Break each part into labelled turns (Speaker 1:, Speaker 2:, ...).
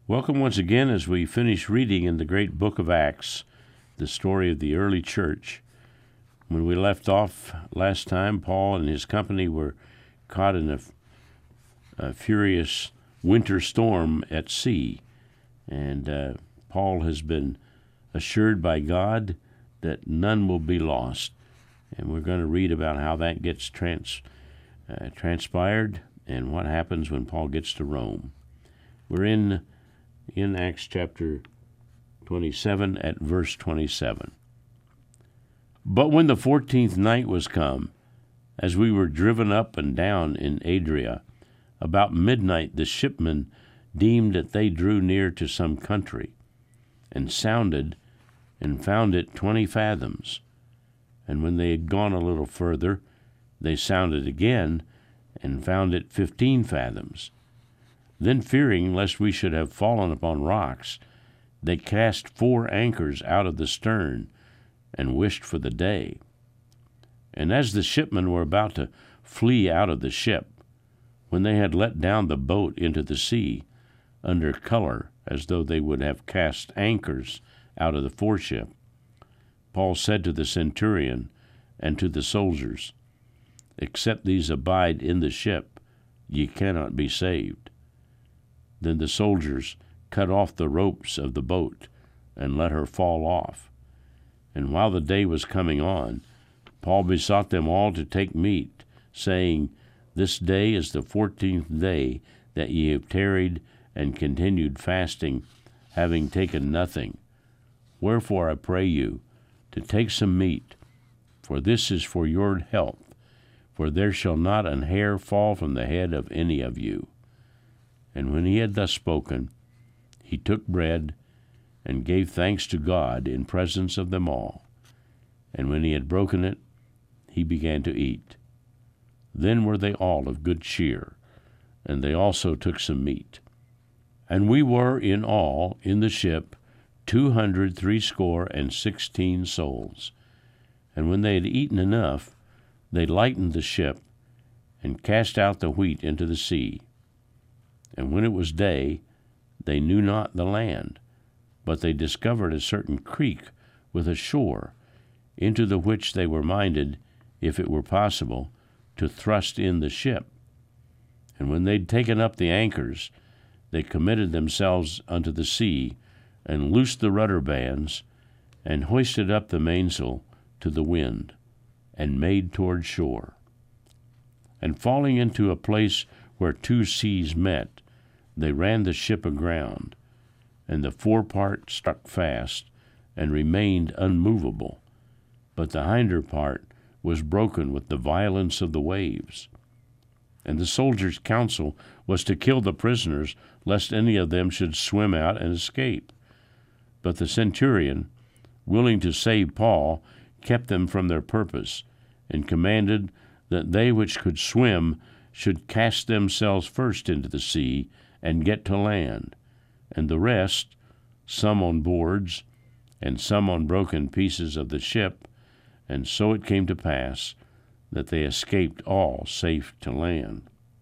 Speaker 1: Welcome once again as we finish reading in the great book of Acts, the story of the early church. When we left off last time, Paul and his company were caught in a furious winter storm at sea, and Paul has been assured by God that none will be lost. And we're going to read about how that gets transpired and what happens when Paul gets to Rome. We're in Acts chapter 27 at verse 27. But when the 14th night was come, as we were driven up and down in Adria, about midnight the shipmen deemed that they drew near to some country, and sounded, and found it 20 fathoms. And when they had gone a little further, they sounded again, and found it 15 fathoms. Then, fearing lest we should have fallen upon rocks, they cast 4 anchors out of the stern, and wished for the day. And as the shipmen were about to flee out of the ship, when they had let down the boat into the sea, under color, as though they would have cast anchors out of the foreship, Paul said to the centurion and to the soldiers, Except these abide in the ship, ye cannot be saved. Then the soldiers cut off the ropes of the boat, and let her fall off. And while the day was coming on, Paul besought them all to take meat, saying, This day is the 14th day that ye have tarried and continued fasting, having taken nothing. Wherefore I pray you to take some meat, for this is for your health, for there shall not an hair fall from the head of any of you. And when he had thus spoken, he took bread, and gave thanks to God in presence of them all. And when he had broken it, he began to eat. Then were they all of good cheer, and they also took some meat. And we were in all in the ship 260 souls. And when they had eaten enough, they lightened the ship, and cast out the wheat into the sea. And when it was day, they knew not the land, but they discovered a certain creek with a shore, into the which they were minded, if it were possible, to thrust in the ship. And when they'd taken up the anchors, they committed themselves unto the sea, and loosed the rudder bands, and hoisted up the mainsail to the wind, and made toward shore. And falling into a place where 2 seas met, they ran the ship aground, and the forepart stuck fast, and remained unmovable, but the hinder part was broken with the violence of the waves. And the soldiers' counsel was to kill the prisoners, lest any of them should swim out and escape. But the centurion, willing to save Paul, kept them from their purpose, and commanded that they which could swim should cast themselves first into the sea, and get to land, and the rest, some on boards, and some on broken pieces of the ship, and so it came to pass that they escaped all safe to land.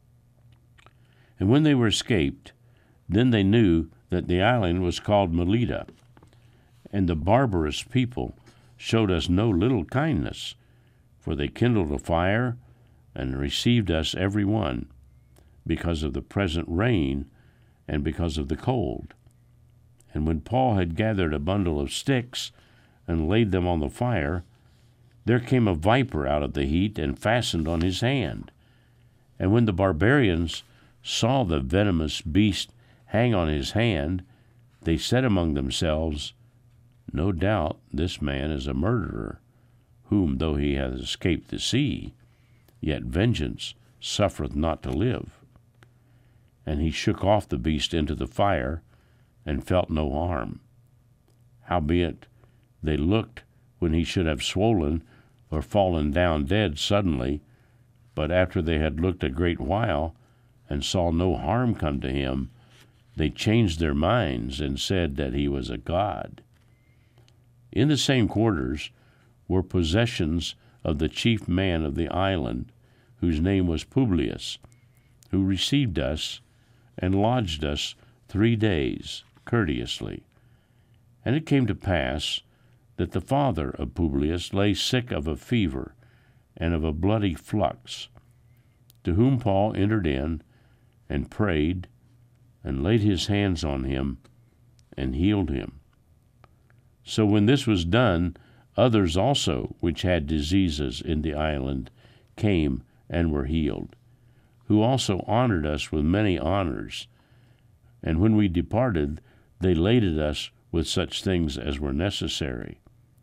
Speaker 1: And when they were escaped, then they knew that the island was called Melita, and the barbarous people showed us no little kindness, for they kindled a fire, and received us every one, because of the present rain, and because of the cold. And when Paul had gathered a bundle of sticks, and laid them on the fire, there came a viper out of the heat, and fastened on his hand. And when the barbarians saw the venomous beast hang on his hand, they said among themselves, No doubt this man is a murderer, whom, though he hath escaped the sea, yet vengeance suffereth not to live. And he shook off the beast into the fire, and felt no harm. Howbeit they looked when he should have swollen or fallen down dead suddenly, but after they had looked a great while, and saw no harm come to him, they changed their minds, and said that he was a god. In the same quarters were possessions of the chief man of the island, whose name was Publius, who received us and lodged us 3 days courteously. And it came to pass that the father of Publius lay sick of a fever and of a bloody flux, to whom Paul entered in and prayed and laid his hands on him and healed him. So when this was done, others also which had diseases in the island came and were healed, who also honored us with many honors. And when we departed, they laded us with such things as were necessary.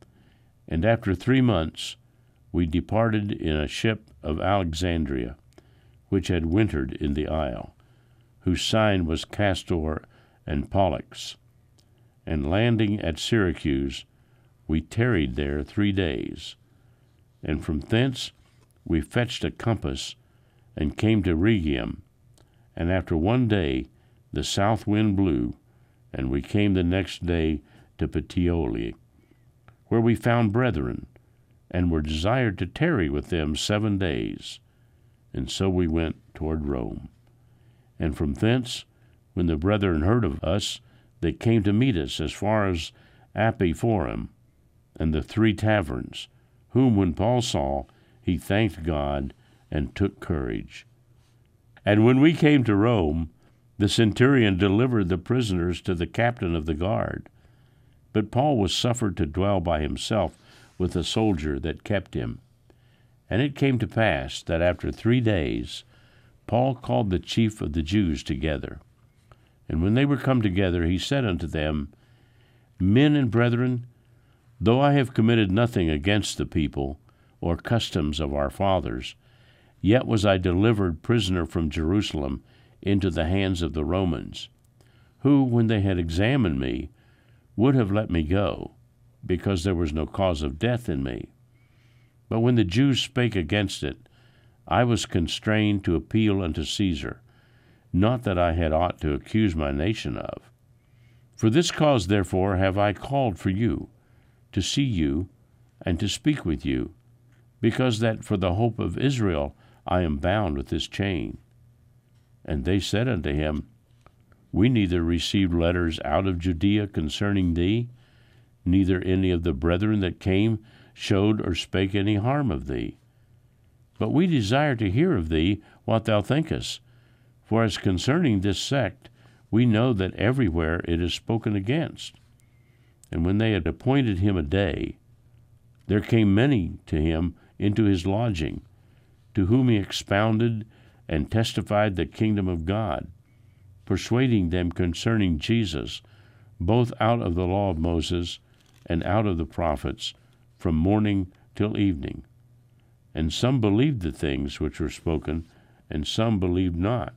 Speaker 1: And after 3 months we departed in a ship of Alexandria, which had wintered in the isle, whose sign was Castor and Pollux. And landing at Syracuse, we tarried there 3 days. And from thence we fetched a compass and came to Rhegium. And after 1 day the south wind blew, and we came the next day to Puteoli, where we found brethren, and were desired to tarry with them 7 days. And so we went toward Rome. And from thence, when the brethren heard of us, they came to meet us as far as Appii Forum, and the 3 taverns, whom when Paul saw, he thanked God and took courage. And when we came to Rome, the centurion delivered the prisoners to the captain of the guard. But Paul was suffered to dwell by himself with a soldier that kept him. And it came to pass that after 3 days Paul called the chief of the Jews together. And when they were come together, he said unto them, Men and brethren, though I have committed nothing against the people, or customs of our fathers, yet was I delivered prisoner from Jerusalem into the hands of the Romans, who, when they had examined me, would have let me go, because there was no cause of death in me. But when the Jews spake against it, I was constrained to appeal unto Caesar, not that I had aught to accuse my nation of. For this cause, therefore, have I called for you, to see you, and to speak with you, because that for the hope of Israel I am bound with this chain. And they said unto him, We neither received letters out of Judea concerning thee, neither any of the brethren that came showed or spake any harm of thee. But we desire to hear of thee what thou thinkest. For as concerning this sect, we know that everywhere it is spoken against. And when they had appointed him a day, there came many to him into his lodging, to whom he expounded and testified the kingdom of God, persuading them concerning Jesus, both out of the law of Moses and out of the prophets, from morning till evening. And some believed the things which were spoken, and some believed not.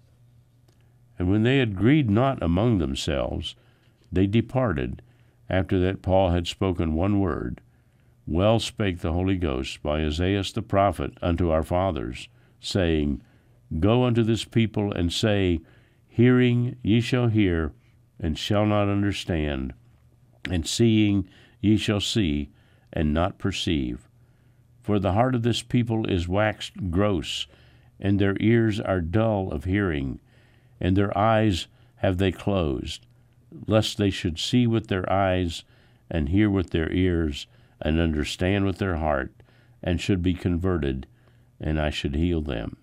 Speaker 1: And when they agreed not among themselves, they departed, after that Paul had spoken one word. Well spake the Holy Ghost by Isaiah the prophet unto our fathers, saying, Go unto this people, and say, Hearing ye shall hear, and shall not understand, and seeing ye shall see, and not perceive. For the heart of this people is waxed gross, and their ears are dull of hearing, and their eyes have they closed, lest they should see with their eyes, and hear with their ears, and understand with their heart, and should be converted, and I should heal them.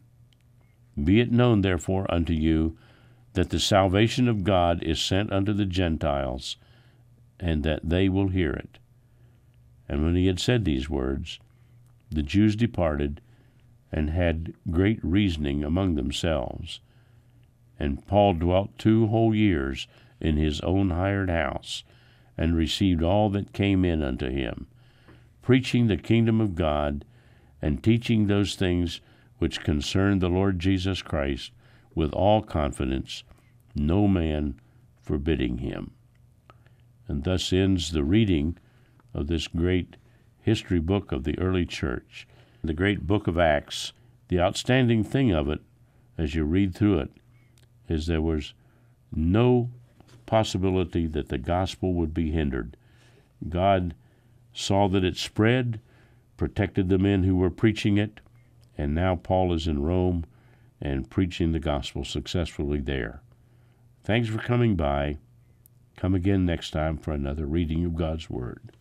Speaker 1: Be it known therefore unto you, that the salvation of God is sent unto the Gentiles, and that they will hear it. And when he had said these words, the Jews departed, and had great reasoning among themselves. And Paul dwelt 2 whole years in his own hired house, and received all that came in unto him, preaching the kingdom of God, and teaching those things which concern the Lord Jesus Christ, with all confidence, no man forbidding him. And thus ends the reading of this great history book of the early church, the great book of Acts. The outstanding thing of it, as you read through it, is there was no possibility that the gospel would be hindered. God saw that it spread, protected the men who were preaching it, and now Paul is in Rome and preaching the gospel successfully there. Thanks for coming by. Come again next time for another reading of God's Word.